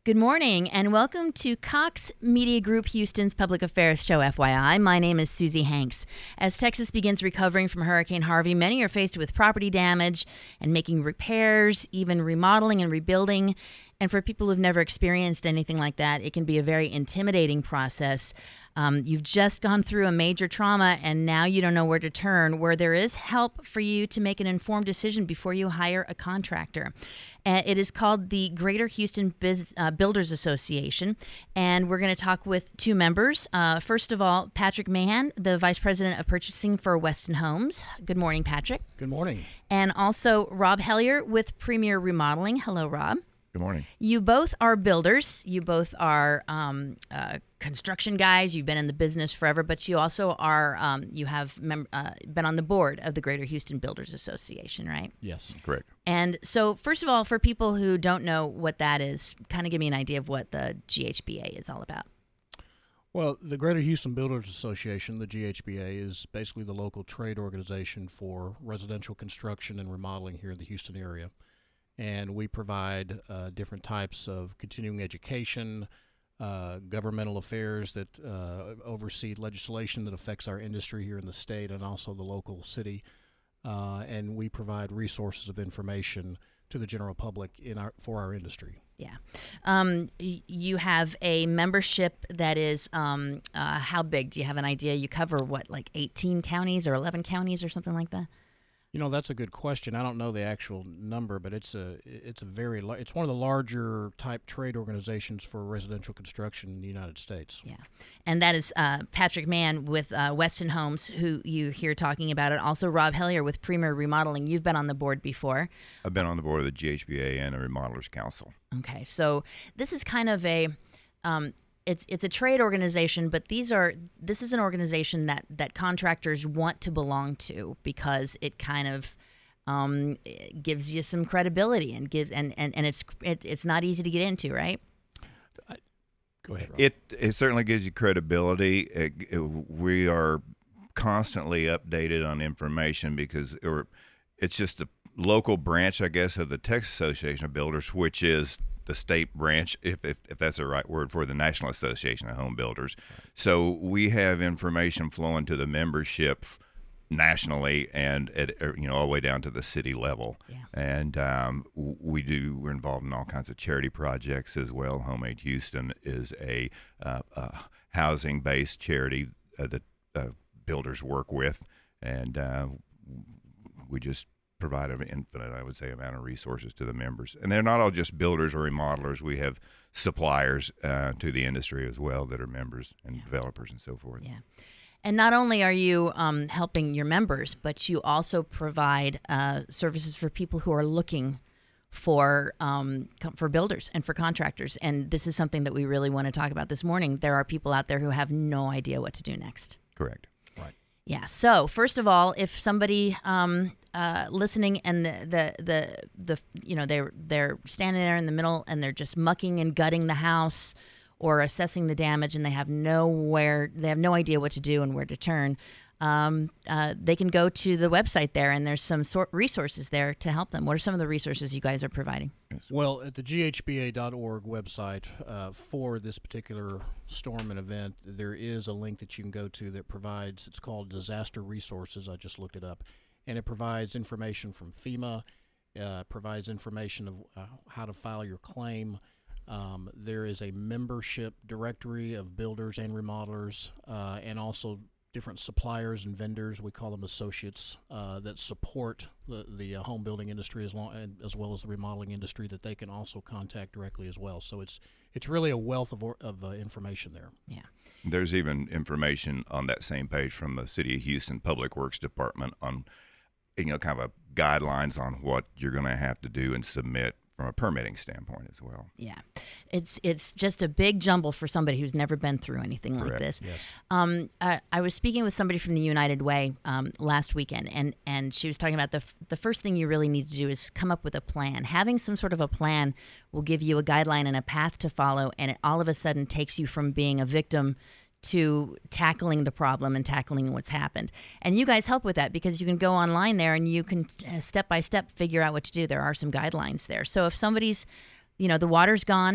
Good morning and welcome to Cox Media Group Houston's Public Affairs Show, FYI. My name is Susie Hanks. As Texas begins recovering from Hurricane Harvey, many are faced with property damage and making repairs, even remodeling and rebuilding. And for people who've never experienced anything like that, it can be a very intimidating process. You've just gone through a major trauma and now you don't know where to turn, where there is help for you to make an informed decision before you hire a contractor. It is called the Greater Houston Builders Association, and we're going to talk with two members. First of all, Patrick Mahan, the Vice President of Purchasing for Weston Homes. Good morning, Patrick. Good morning. And also Rob Hellier with Premier Remodeling. Hello, Rob. Good morning. You both are builders. You both are construction guys. You've been in the business forever, but you also are you have been on the board of the Greater Houston Builders Association, right? Yes. Correct. And so, first of all, for people who don't know what that is, kind of give me an idea of what the GHBA is all about. Well, the Greater Houston Builders Association, the GHBA, is basically the local trade organization for residential construction and remodeling here in the Houston area. And we provide different types of continuing education, governmental affairs that oversee legislation that affects our industry here in the state and also the local city. And we provide resources of information to the general public for our industry. Yeah. You have a membership that is, how big? Do you have an idea? You cover what, like 18 counties or 11 counties or something like that? You know, that's a good question. I don't know the actual number, but it's one of the larger type trade organizations for residential construction in the United States. Yeah, and that is Patrick Mann with Weston Homes, who you hear talking about it. Also, Rob Hellier with Premier Remodeling. You've been on the board before. I've been on the board of the GHBA and the Remodelers Council. Okay, so this is kind of a it's a trade organization, but this is an organization that contractors want to belong to because it kind of it gives you some credibility and gives and it's not easy to get into, right? Go ahead, Rob. It certainly gives you credibility. We are constantly updated on information because it's just the local branch, I guess, of the Texas Association of Builders, which is the state branch, if that's the right word, for the National Association of Home Builders. So we have information flowing to the membership nationally and all the way down to the city level. Yeah. And we're involved in all kinds of charity projects as well. Homemade Houston is a housing-based charity that builders work with, and we just provide an infinite, I would say, amount of resources to the members. And they're not all just builders or remodelers. We have suppliers to the industry as well that are members and developers and so forth. Yeah. And not only are you helping your members, but you also provide services for people who are looking for builders and for contractors. And this is something that we really want to talk about this morning. There are people out there who have no idea what to do next. Correct. Right. Yeah. So first of all, if somebody listening and they're standing there in the middle and they're just mucking and gutting the house or assessing the damage and they have no idea what to do and where to turn, they can go to the website there and there's some resources there to help them. What are some of the resources you guys are providing? Well, at the ghba.org website for this particular storm and event, there is a link that you can go to that provides, it's called Disaster Resources. I just looked it up. And it provides information from FEMA, provides information of how to file your claim. There is a membership directory of builders and remodelers, and also different suppliers and vendors. We call them associates that support the home building industry as well as the remodeling industry that they can also contact directly as well. So it's really a wealth of information there. Yeah. There's even information on that same page from the City of Houston Public Works Department on kind of guidelines on what you're going to have to do and submit from a permitting standpoint as well. Yeah, it's just a big jumble for somebody who's never been through anything like this. Yes. I was speaking with somebody from the United Way last weekend, and she was talking about the first thing you really need to do is come up with a plan. Having some sort of a plan will give you a guideline and a path to follow, and it all of a sudden takes you from being a victim to tackling the problem and tackling what's happened. And you guys help with that because you can go online there and you can step by step figure out what to do. There are some guidelines there. So if somebody's, the water's gone,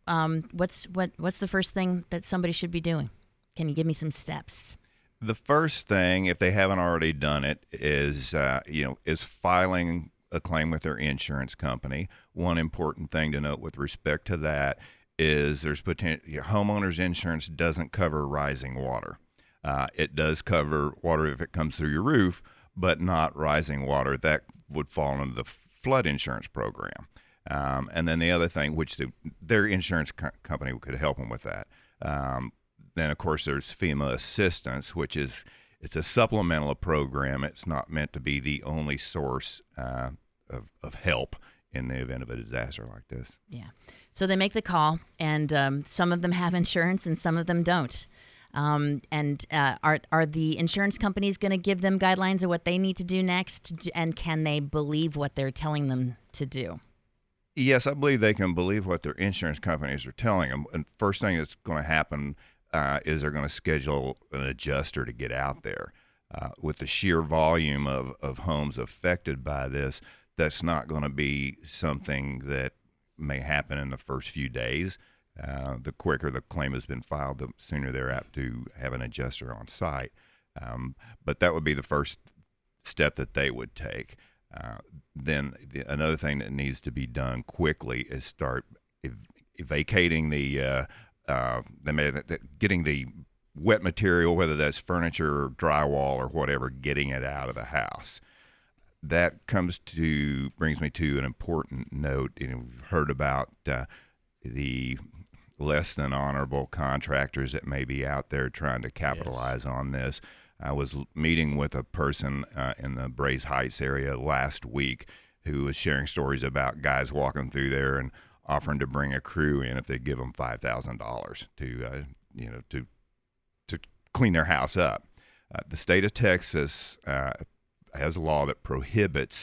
what's the first thing that somebody should be doing? Can you give me some steps? The first thing, if they haven't already done it, is filing a claim with their insurance company. One important thing to note with respect to that is there's homeowners insurance doesn't cover rising water. It does cover water if it comes through your roof, but not rising water. That would fall under the flood insurance program. And then the other thing, which their insurance company could help them with that. Then, of course, there's FEMA assistance, which it's a supplemental program. It's not meant to be the only source of help in the event of a disaster like this. Yeah. So they make the call, and some of them have insurance and some of them don't. Are the insurance companies going to give them guidelines of what they need to do next? And can they believe what they're telling them to do? Yes, I believe they can believe what their insurance companies are telling them. And first thing that's going to happen is they're going to schedule an adjuster to get out there. With the sheer volume of homes affected by this, that's not going to be something that may happen in the first few days. The quicker the claim has been filed, the sooner they're apt to have an adjuster on site. But that would be the first step that they would take. Then another thing that needs to be done quickly is start vacating getting the wet material, whether that's furniture or drywall or whatever, getting it out of the house. That brings me to an important note. We've heard about the less than honorable contractors that may be out there trying to capitalize on this. I was meeting with a person in the Brays Heights area last week who was sharing stories about guys walking through there and offering to bring a crew in if they give them $5,000 to clean their house up. The state of Texas has a law that prohibits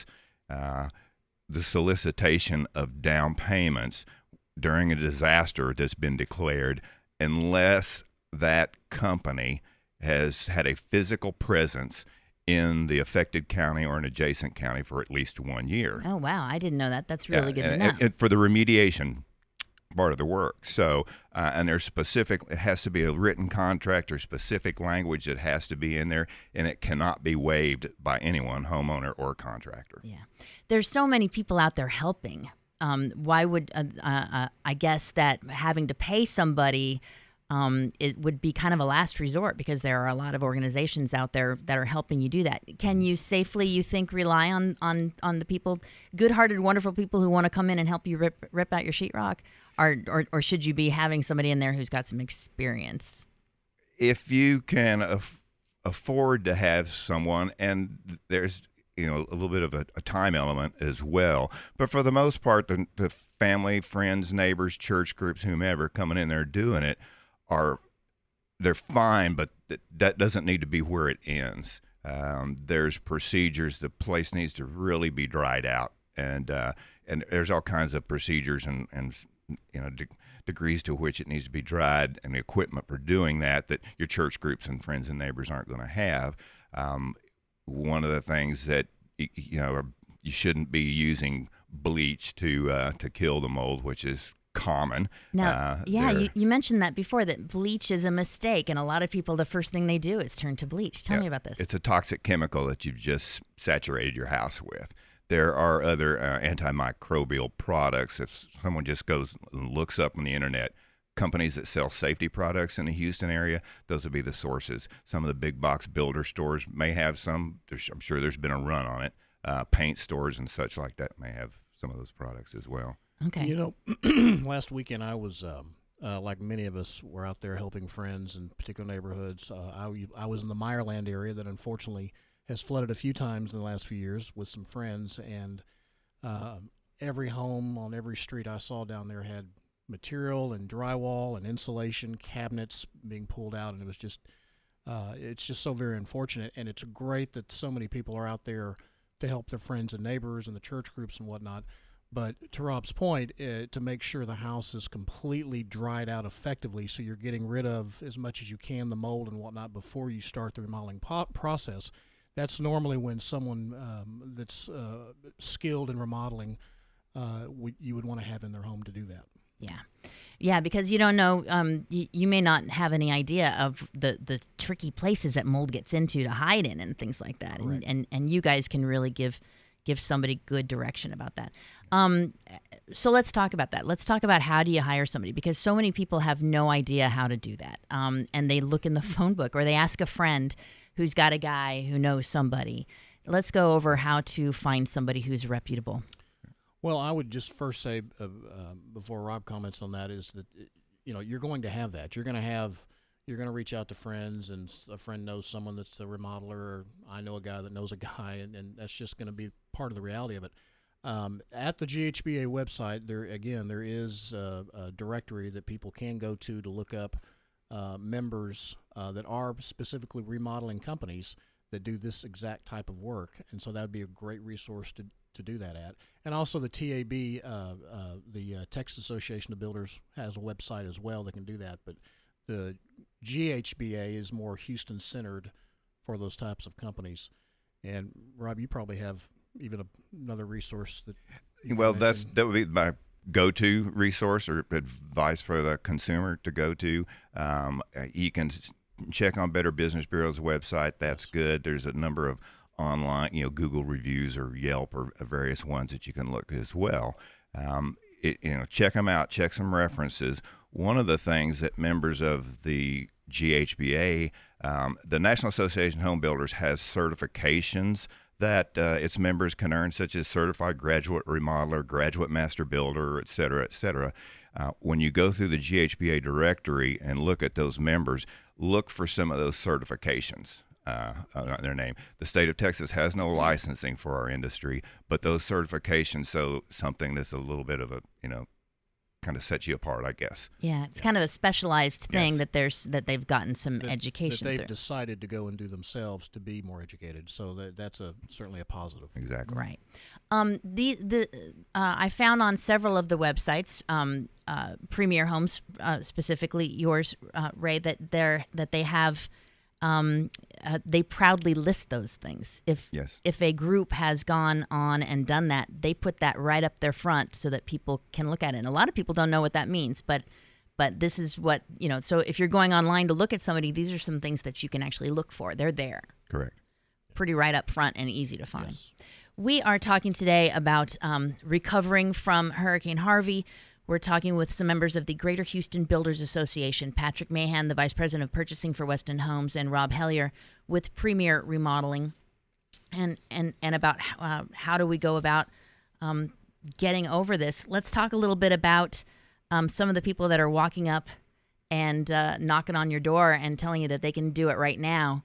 the solicitation of down payments during a disaster that's been declared unless that company has had a physical presence in the affected county or an adjacent county for at least 1 year. Oh, wow. I didn't know that. That's really good to know. And for the remediation part of the work. So, and there's it has to be a written contract or specific language that has to be in there, and it cannot be waived by anyone, homeowner or contractor. Yeah. There's so many people out there helping. Why would, I guess that having to pay somebody, it would be kind of a last resort because there are a lot of organizations out there that are helping you do that. Can you safely, you think, rely on the people, good-hearted, wonderful people who want to come in and help you rip out your sheetrock? Or should you be having somebody in there who's got some experience? If you can afford to have someone, and there's a little bit of a time element as well, but for the most part, the family, friends, neighbors, church groups, whomever coming in there doing it they're fine, but that doesn't need to be where it ends. There's procedures. The place needs to really be dried out, and there's all kinds of procedures and degrees to which it needs to be dried, and the equipment for doing that your church groups and friends and neighbors aren't going to have. One of the things that you shouldn't be using bleach to kill the mold, which is common. Now, you mentioned that before, that bleach is a mistake, and a lot of people, the first thing they do is turn to bleach. Tell me about this. It's a toxic chemical that you've just saturated your house with. There are other antimicrobial products. If someone just goes and looks up on the internet, companies that sell safety products in the Houston area, those would be the sources. Some of the big box builder stores may have some. I'm sure there's been a run on it. Paint stores and such like that may have some of those products as well. Okay. Last weekend I was, like many of us, were out there helping friends in particular neighborhoods. I was in the Meyerland area that unfortunately has flooded a few times in the last few years with some friends, and every home on every street I saw down there had material and drywall and insulation cabinets being pulled out, and it was just it's just so very unfortunate. And it's great that so many people are out there to help their friends and neighbors and the church groups and whatnot. But to Rob's point, to make sure the house is completely dried out effectively, so you're getting rid of as much as you can the mold and whatnot before you start the remodeling process. That's normally when someone that's skilled in remodeling, you would want to have in their home to do that. Yeah. Yeah, because you don't know, you may not have any idea of the tricky places that mold gets into to hide in and things like that. Correct. And you guys can really give somebody good direction about that. So let's talk about that. Let's talk about how do you hire somebody, because so many people have no idea how to do that. And they look in the phone book or they ask a friend who's got a guy who knows somebody. Let's go over how to find somebody who's reputable. Well, I would just first say, before Rob comments on that, is that you're going to have that. You're going to reach out to friends, and a friend knows someone that's a remodeler. Or I know a guy that knows a guy, and that's just going to be part of the reality of it. At the GHBA website, there is a directory that people can go to look up members that are specifically remodeling companies that do this exact type of work, and so that would be a great resource to do that at. And also the TAB, the Texas Association of Builders, has a website as well that can do that. But the GHBA is more Houston-centered for those types of companies. And Rob, you probably have even another resource that. Well, that would be my go-to resource or advice for the consumer to go to. You can check on Better Business Bureau's website. That's good. There's a number of online, Google reviews or Yelp or various ones that you can look as well. Check them out, check some references. One of the things that members of the GHBA, the National Association of Home Builders, has certifications that its members can earn, such as Certified Graduate Remodeler, Graduate Master Builder, et cetera, et cetera. When you go through the GHBA directory and look at those members, look for some of those certifications. Their name. The state of Texas has no licensing for our industry, but those certifications, so something that's a little bit of a, kind of sets you apart, I guess. Yeah, it's kind of a specialized thing that they've gotten some education that they've through. decided to go and do themselves to be more educated. So that's certainly a positive. Exactly. Right. I found on several of the websites, Premier Homes, specifically yours, Ray, that they have. They proudly list those things. If a group has gone on and done that, they put that right up their front so that people can look at it. And a lot of people don't know what that means, but this is what, so if you're going online to look at somebody, these are some things that you can actually look for. They're there. Correct. Pretty right up front and easy to find. Yes. We are talking today about recovering from Hurricane Harvey. We're talking with some members of the Greater Houston Builders Association, Patrick Mahan, the Vice President of Purchasing for Weston Homes, and Rob Hellier with Premier Remodeling, and about how do we go about getting over this. Let's talk a little bit about some of the people that are walking up and knocking on your door and telling you that they can do it right now.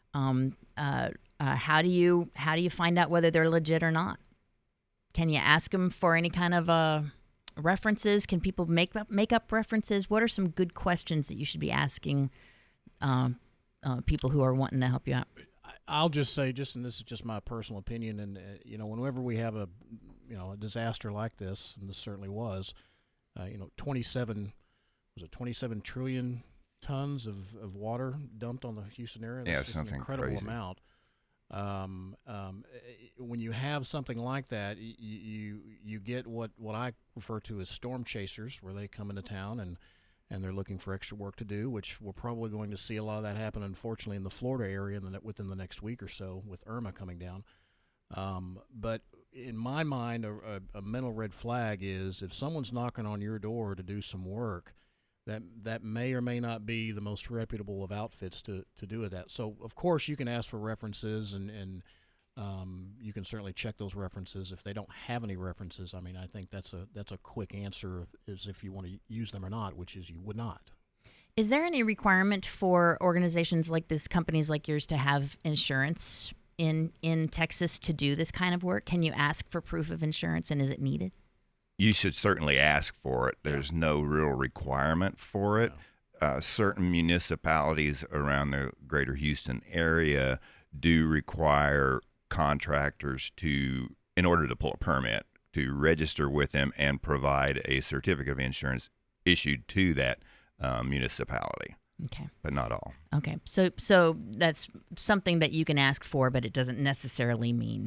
How do you find out whether they're legit or not? Can you ask them for any kind of references? Can people make up references? What are some good questions that you should be asking people who are wanting to help you out? I'll just say, and this is just my personal opinion, and whenever we have a disaster like this, and this certainly was, 27 trillion tons of water dumped on the Houston area. That's just something an incredible crazy amount. When you have something like that, you get what I refer to as storm chasers, where they come into town and they're looking for extra work to do, which we're probably going to see a lot of that happen, unfortunately, in the Florida area within the next week or so with Irma coming down. But in my mind, a mental red flag is if someone's knocking on your door to do some work, that may or may not be the most reputable of outfits to do that. So, of course, you can ask for references, and you can certainly check those references. If they don't have any references, I think that's a quick answer, is if you want to use them or not, which is you would not. Is there any requirement for organizations like this, companies like yours, to have insurance in Texas to do this kind of work? Can you ask for proof of insurance, and is it needed? You should certainly ask for it. There's no real requirement for it. No. Certain municipalities around the greater Houston area do require contractors in order to pull a permit, to register with them and provide a certificate of insurance issued to that municipality. Okay. But not all. Okay. So that's something that you can ask for, but it doesn't necessarily mean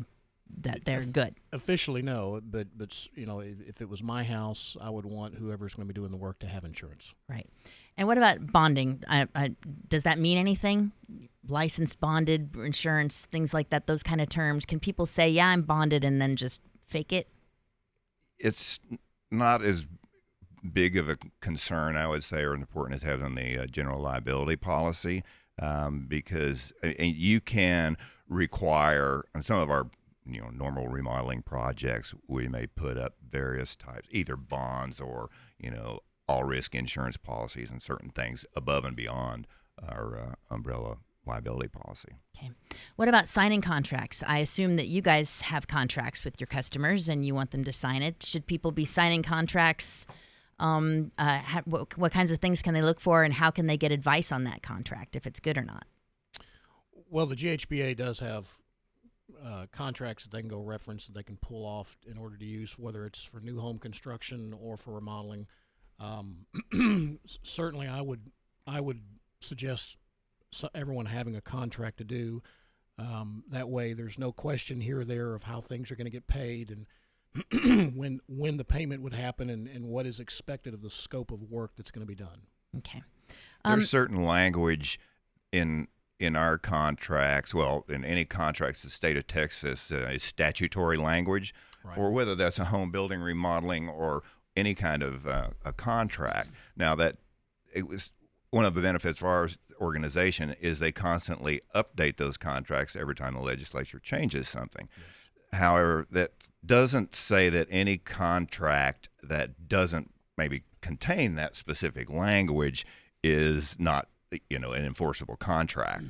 that they're good. Officially, no. But if it was my house, I would want whoever's going to be doing the work to have insurance. Right. And what about bonding? Does that mean anything? Licensed, bonded, insurance, things like that, those kind of terms. Can people say, yeah, I'm bonded, and then just fake it? It's not as big of a concern, I would say, or important as having the general liability policy, because you can require, on some of our normal remodeling projects, we may put up various types, either bonds or all risk insurance policies and certain things above and beyond our umbrella liability policy. Okay. What about signing contracts? I assume that you guys have contracts with your customers and you want them to sign it. Should people be signing contracts? What kinds of things can they look for, and how can they get advice on that contract, if it's good or not? Well, the GHBA does have contracts that they can go reference, that they can pull off in order to use, whether it's for new home construction or for remodeling. Certainly, I would suggest everyone having a contract to do. That way, there's no question here or there of how things are going to get paid, and when the payment would happen, and what is expected of the scope of work that's going to be done. Okay. There's certain language in our contracts, well, in any contracts the state of Texas, is statutory language, right, or whether that's a home building, remodeling, or any kind of a contract. Now, that it was one of the benefits of our organization is they constantly update those contracts every time the legislature changes something. Yes. However, that doesn't say that any contract that doesn't maybe contain that specific language is not, an enforceable contract.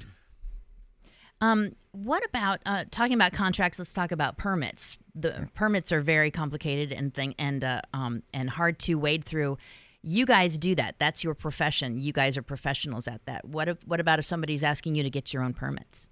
What about talking about contracts? Let's talk about permits. The permits are very complicated and hard to wade through. You guys do that. That's your profession. You guys are professionals at that. What about if somebody's asking you to get your own permits?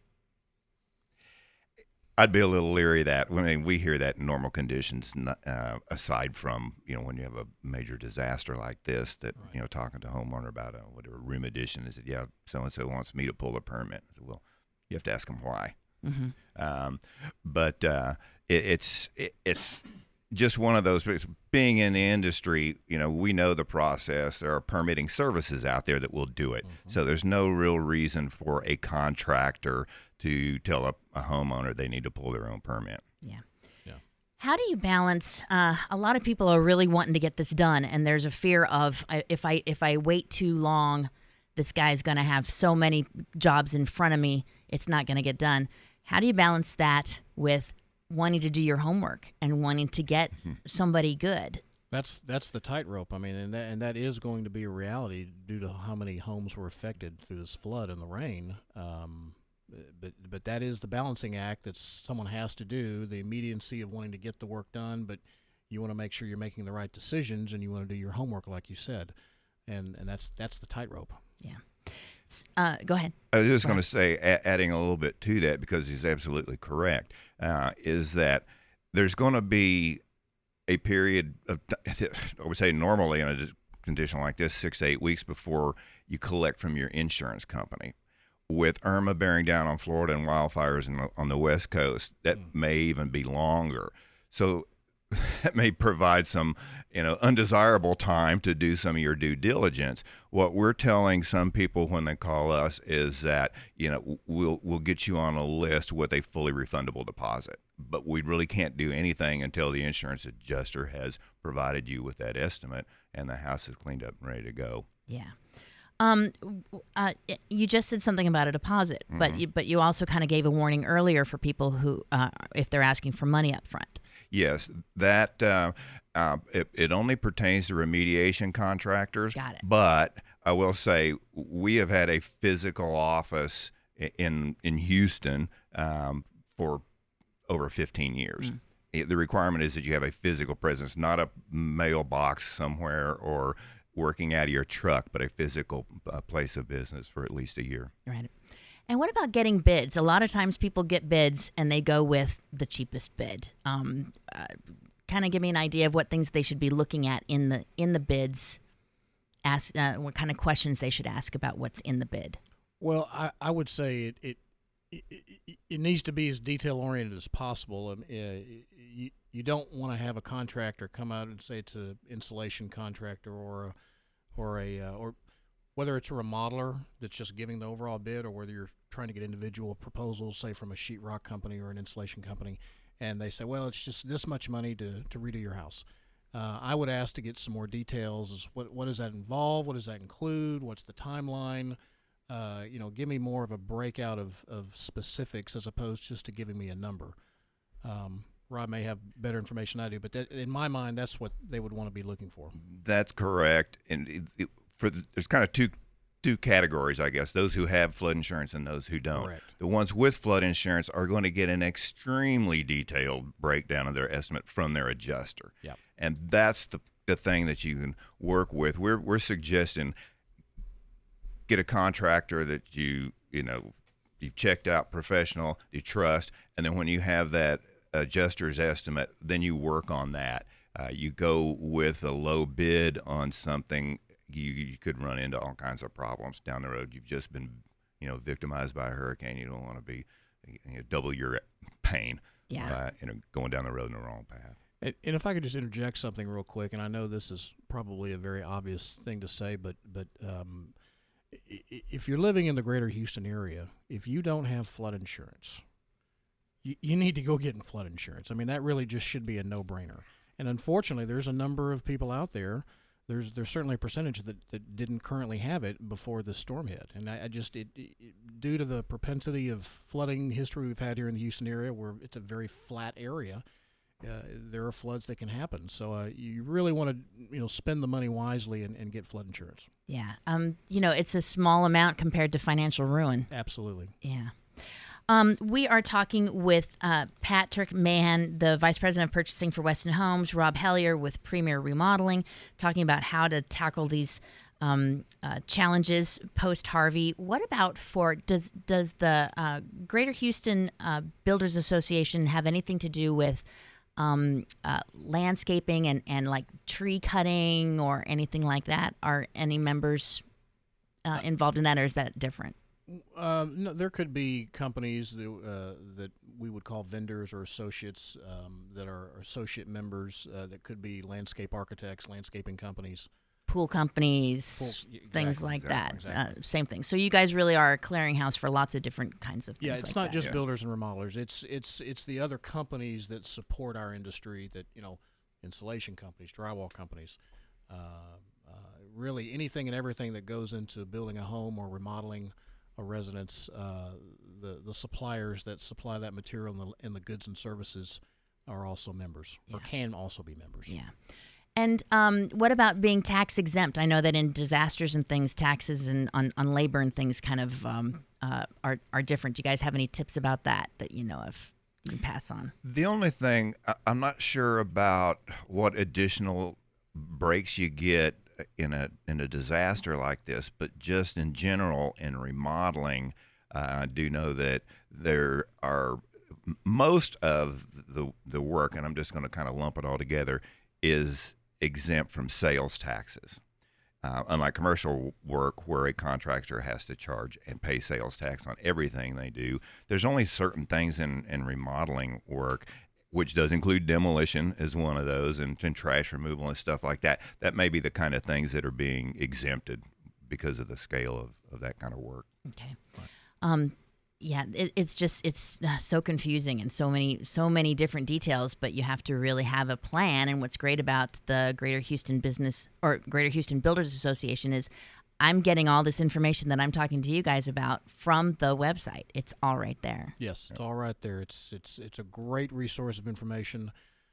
I'd be a little leery of that. I mean, we hear that in normal conditions, aside from, when you have a major disaster like this, that, right, talking to a homeowner about whatever room addition, they said, yeah, so-and-so wants me to pull a permit. I said, well, you have to ask them why. Mm-hmm. But it's just one of those, being in the industry, we know the process. There are permitting services out there that will do it. Mm-hmm. So there's no real reason for a contractor to tell a homeowner they need to pull their own permit. Yeah. How do you balance? A lot of people are really wanting to get this done, and there's a fear of if I wait too long, this guy's going to have so many jobs in front of me, it's not going to get done. How do you balance that with wanting to do your homework and wanting to get somebody good? That's the tightrope. I mean, and that is going to be a reality due to how many homes were affected through this flood and the rain. But that is the balancing act that someone has to do, the immediacy of wanting to get the work done, but you want to make sure you're making the right decisions, and you want to do your homework like you said. And that's the tightrope. Yeah. Go ahead. I was just going to say, adding a little bit to that, because he's absolutely correct, is that there's going to be a period of, I would say normally in a condition like this, 6 to 8 weeks before you collect from your insurance company. With Irma bearing down on Florida and wildfires on the West Coast, that may even be longer. So that may provide some, undesirable time to do some of your due diligence. What we're telling some people when they call us is that, we'll get you on a list with a fully refundable deposit, but we really can't do anything until the insurance adjuster has provided you with that estimate and the house is cleaned up and ready to go. Yeah. You just said something about a deposit, but you also kind of gave a warning earlier for people who, if they're asking for money up front. Yes, that it only pertains to remediation contractors. Got it. But I will say we have had a physical office in Houston for over 15 years. The requirement is that you have a physical presence, not a mailbox somewhere or working out of your truck, but a physical place of business for at least a year. Right. And what about getting bids? A lot of times people get bids and they go with the cheapest bid. Kind of give me an idea of what things they should be looking at in the bids. Ask what kind of questions they should ask about what's in the bid. Well, I would say it it needs to be as detail oriented as possible. You don't want to have a contractor come out and say it's an installation contractor or whether it's a remodeler that's just giving the overall bid, or whether you're trying to get individual proposals, say from a sheetrock company or an insulation company, and they say, well, it's just this much money to redo your house. I would ask to get some more details. Is what does that involve? What does that include? What's the timeline? Give me more of a breakout of specifics as opposed just to giving me a number. Rob may have better information than I do, but in my mind, that's what they would want to be looking for. That's correct. And there's kind of two categories, I guess, those who have flood insurance and those who don't. Correct. The ones with flood insurance are going to get an extremely detailed breakdown of their estimate from their adjuster. Yep. And that's the thing that you can work with. We're suggesting get a contractor that you've checked out, professional, you trust, and then when you have that adjuster's estimate, then you work on that. You go with a low bid on something, you could run into all kinds of problems down the road. You've just been, victimized by a hurricane. You don't want to be double your pain by going down the road in the wrong path. And if I could just interject something real quick, and I know this is probably a very obvious thing to say, but if you're living in the greater Houston area, if you don't have flood insurance, you need to go get flood insurance. I mean, that really just should be a no-brainer. And unfortunately, there's a number of people out there. There's certainly a percentage that didn't currently have it before the storm hit. And I just due to the propensity of flooding history we've had here in the Houston area, where it's a very flat area, there are floods that can happen. So you really want to spend the money wisely and get flood insurance. Yeah. It's a small amount compared to financial ruin. Absolutely. Yeah. We are talking with Patrick Mahan, the Vice President of Purchasing for Weston Homes, Rob Hellier with Premier Remodeling, talking about how to tackle these challenges post-Harvey. What about does the Greater Houston Builders Association have anything to do with landscaping and like tree cutting or anything like that? Are any members involved in that, or is that different? No, there could be companies that we would call vendors or associates that are associate members that could be landscape architects, landscaping companies. Pool companies, things like that. Same thing. So you guys really are a clearinghouse for lots of different kinds of things. Yeah, it's not just builders and remodelers. It's the other companies that support our industry. That insulation companies, drywall companies, really anything and everything that goes into building a home or remodeling a residence. The suppliers that supply that material and the goods and services are also members, or can also be members. Yeah. And what about being tax exempt? I know that in disasters and things, taxes and on labor and things kind of are different. Do you guys have any tips about that you know of you can pass on? The only thing, I'm not sure about what additional breaks you get in a disaster like this, but just in general in remodeling, I do know that there are most of the work, and I'm just going to kind of lump it all together, is exempt from sales taxes. Unlike commercial work where a contractor has to charge and pay sales tax on everything they do, there's only certain things in remodeling work, which does include demolition as one of those, and trash removal and stuff like that. That may be the kind of things that are being exempted because of the scale of that kind of work. Okay. Right. It's so confusing and so many different details, but you have to really have a plan. And what's great about the Greater Houston Builders Association is I'm getting all this information that I'm talking to you guys about from the website. It's all right there. Yes, it's all right there. It's a great resource of information.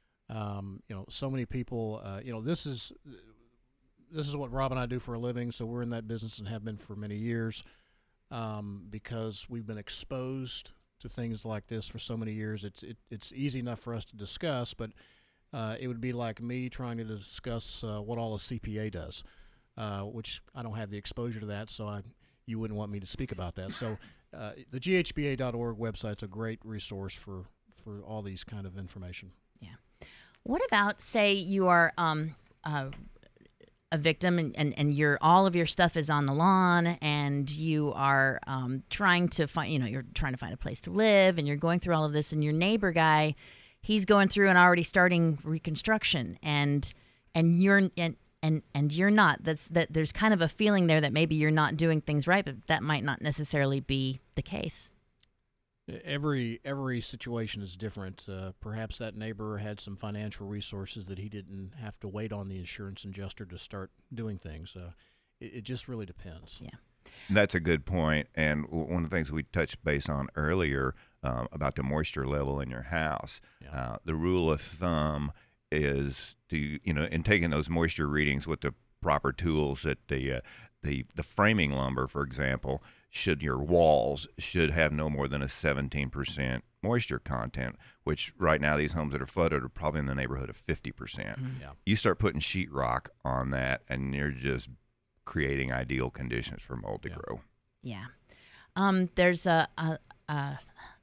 So many people. This is what Rob and I do for a living. So we're in that business and have been for many years. Because we've been exposed to things like this for so many years, it's easy enough for us to discuss, but it would be like me trying to discuss what all a CPA does, which I don't have the exposure to that, so you wouldn't want me to speak about that. So the ghba.org website's a great resource for all these kind of information. Yeah. What about, say, you are a victim and all of your stuff is on the lawn and you are trying to find, you're trying to find a place to live and you're going through all of this, and your neighbor guy, he's going through and already starting reconstruction and you're not. There's kind of a feeling there that maybe you're not doing things right, but that might not necessarily be the case. Every situation is different. Perhaps that neighbor had some financial resources that he didn't have to wait on the insurance adjuster to start doing things. It just really depends. Yeah. That's a good point. And one of the things we touched base on earlier about the moisture level in your house, the rule of thumb is to, in taking those moisture readings with the proper tools, that the framing lumber, for example, your walls should have no more than a 17% moisture content, which right now these homes that are flooded are probably in the neighborhood of 50%. Mm-hmm. Yeah. You start putting sheetrock on that, and you're just creating ideal conditions for mold to grow. Yeah. There's I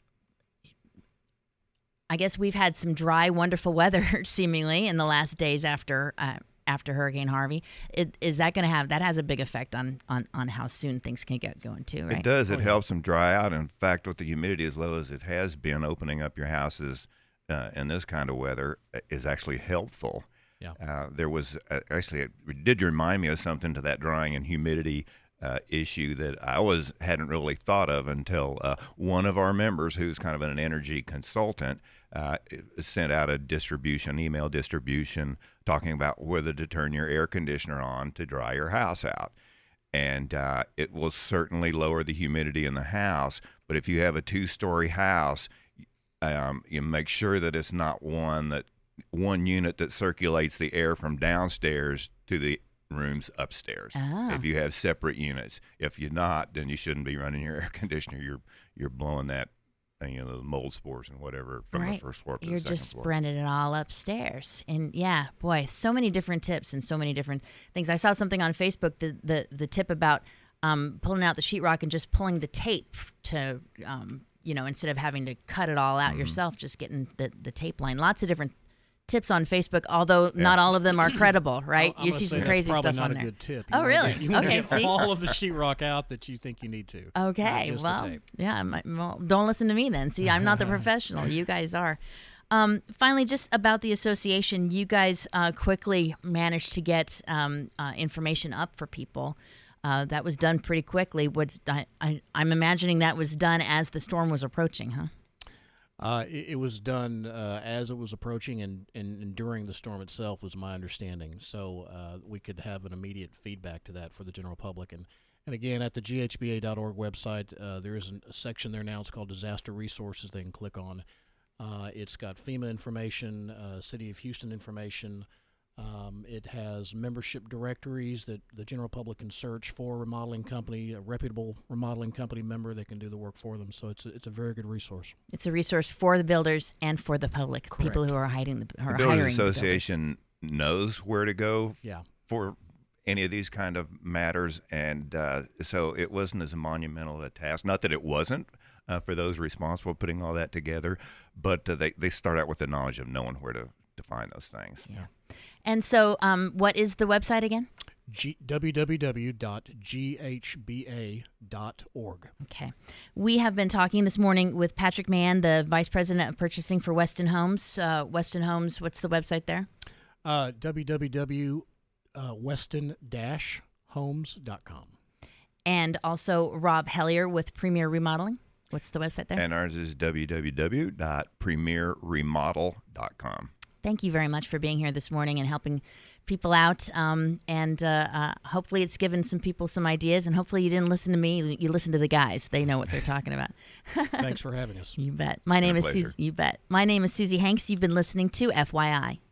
guess we've had some dry, wonderful weather seemingly in the last days after Hurricane Harvey. Is that going to have, that has a big effect on how soon things can get going too, right? It does. It helps them dry out. In fact, with the humidity as low as it has been, opening up your houses in this kind of weather is actually helpful. Yeah. There was actually, it did remind me of something to that drying and humidity issue that I hadn't really thought of until one of our members, who's kind of an energy consultant, sent out a email distribution talking about whether to turn your air conditioner on to dry your house out. And it will certainly lower the humidity in the house, but if you have a 2-story house, you make sure that it's not one unit that circulates the air from downstairs to the rooms upstairs. Oh. If you have separate units. If you're not, then you shouldn't be running your air conditioner. You're blowing that, the mold spores and whatever from the first floor to the second floor. You're just spreading it all upstairs. And yeah, boy, so many different tips and so many different things. I saw something on Facebook, the tip about pulling out the sheetrock and just pulling the tape to, instead of having to cut it all out yourself, just getting the tape line. Lots of different tips on Facebook, although not all of them are credible, right? You see some crazy stuff on there. Probably not a good tip. Oh, really? You want to get all of the sheetrock out that you think you need to. Okay, well, don't listen to me then. See, I'm not the professional. You guys are. Finally, just about the association, you guys quickly managed to get information up for people. That was done pretty quickly. I'm imagining that was done as the storm was approaching, huh? It was done as it was approaching and during the storm itself, was my understanding. So we could have an immediate feedback to that for the general public. And again, at the ghba.org website, there is a section there now. It's called Disaster Resources. They can click on. It's got FEMA information, City of Houston information. It has membership directories that the general public can search for remodeling company, a reputable remodeling company member that can do the work for them. So it's a very good resource. It's a resource for the builders and for the public, Correct. People who are hiring the Builders Association knows where to go for any of these kind of matters, and so it wasn't as monumental a task. Not that it wasn't for those responsible putting all that together, but they start out with the knowledge of knowing where to find those things. Yeah. And so what is the website again? www.ghba.org. Okay. We have been talking this morning with Patrick Mann, the Vice President of Purchasing for Weston Homes. Weston Homes, what's the website there? www.weston-homes.com. And also Rob Hellier with Premier Remodeling. What's the website there? And ours is www.premierremodel.com. Thank you very much for being here this morning and helping people out. And hopefully it's given some people some ideas. And hopefully you didn't listen to me. You listened to the guys. They know what they're talking about. Thanks for having us. You bet. My name is Susie Hanks. You've been listening to FYI.